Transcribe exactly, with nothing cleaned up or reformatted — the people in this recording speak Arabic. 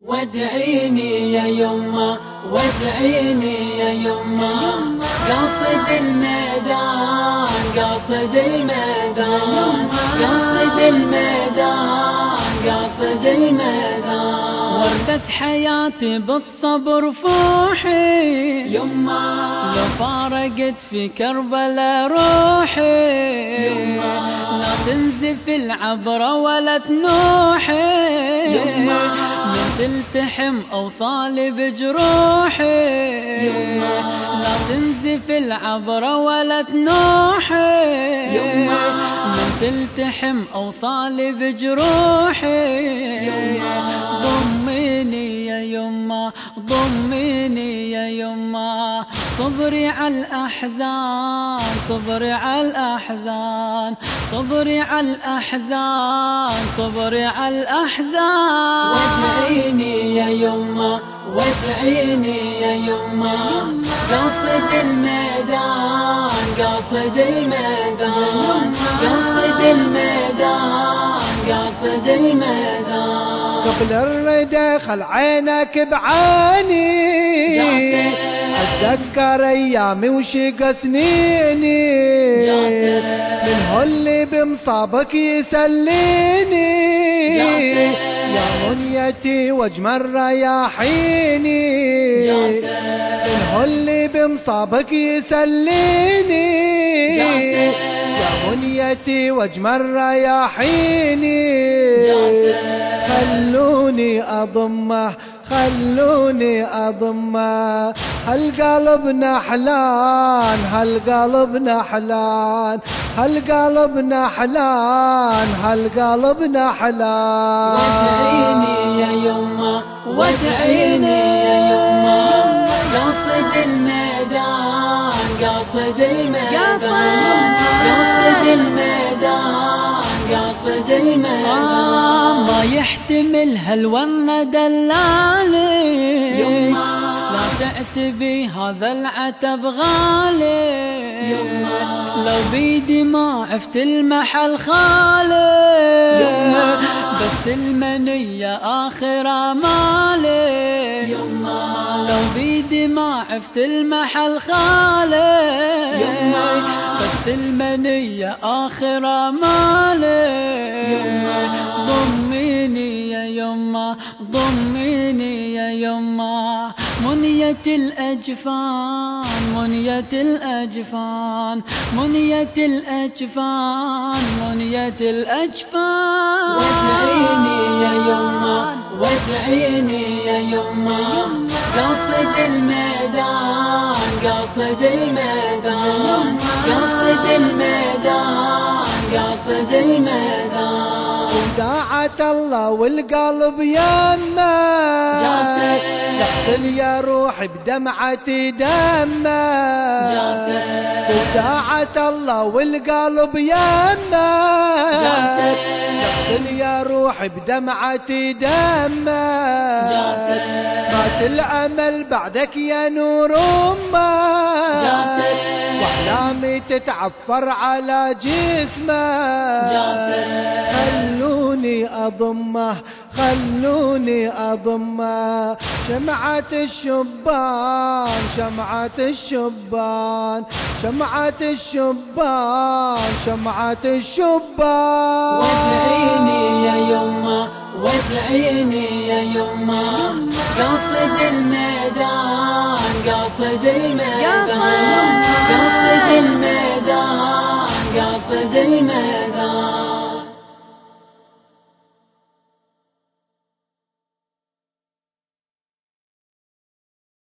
وادعيني يا يما وادعيني يا يما قاصد الميدان قاصد الميدان قاصد الميدان قاصد الميدان وردت حياتي بالصبر فوحي يما لو فارقت في كربلاء روحي يما لا تنزف العبرة ولا تنوحي يما تلتحم أوصالي بجروحي يما لا تنزف العبرة ولا تنوحي يما من تلتحم أوصالي بجروحي يما ضميني يا يما ضميني يا يما صبري على الأحزان صبري على الأحزان صبري على الأحزان صبري على الأحزان وادعيني يا يما وادعيني يا يما قاصد الميدان قاصد الميدان قاصد الميدان قاصد الميدان قبل الردى خل عينك بعاني اتذكر ايامي وشق سنيني من هو اللي بمصابك يسليني يا منيتي واجمل رياحيني من هو اللي بمصابك يسليني يا منيتي واجمل رياحيني خلوني أضمه خلوني أضمه هالقلب نحلان هالقلب نحلان هالقلب نحلان هالقلب نحلان وادعيني يا يما وادعيني يا يما قاصد الميدان قاصد الميدان قاصد الميدان قاصد الميدان ما يحتمل هالونة دلالي يما لا تعتبي هذا العتب غالي يما لو بيدي ما عفت المحل خالي يما بس المنية آخر مالي يما لو بيدي ما عفت المحل خالي يما بس المنية آخر مالي يما ضميني يا يما ضميني يا يما منية الأجفان منية الأجفان منية الأجفان منية الأجفان وادعيني يا يما وادعيني يا يما قاصد الميدان قاصد الميدان قاصد الميدان قاصد الميدان وداعة الله والقلب يمه يغسل يا روحي بدمعتي دمه وداعة الله والقلب يمه يغسل يا روحي بدمعتي دمه مات الأمل بعدك يا نور أمه وأحلامي تتعفر على جسمه خلوني أضمه خلوني أضمه شمعة الشبان شمعة الشبان شمعة الشبان شمعة الشبان وادعيني يا يما وادعيني يا يما قاصد الميدان قاصد الميدان قاصد الميدان قاصد الميدان